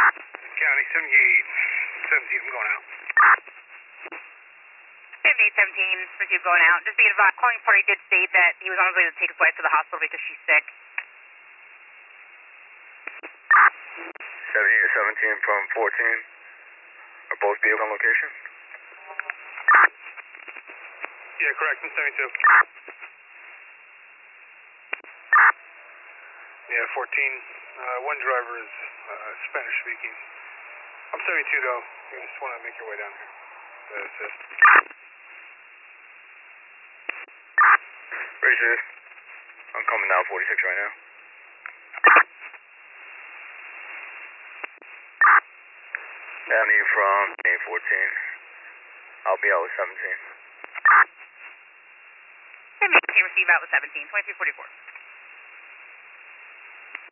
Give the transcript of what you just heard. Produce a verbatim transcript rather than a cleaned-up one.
County, seventy-eight seventeen, I'm going out. seventy-eight seventeen, received going out. Just being advised, calling party did state that he was on his way to take his wife to the hospital because she's sick. seventy-eight seventeen from fourteen. Are both vehicle on location? Yeah, correct, I'm seventy-two. Yeah, fourteen. Uh, one driver is uh, Spanish speaking. I'm seventy-two though. You just want to make your way down here to assist. Roger. I'm coming down forty-six right now. Downey from A fourteen. I'll be out with seventeen. seventeen, receive out with seventeen, twenty-three forty-four.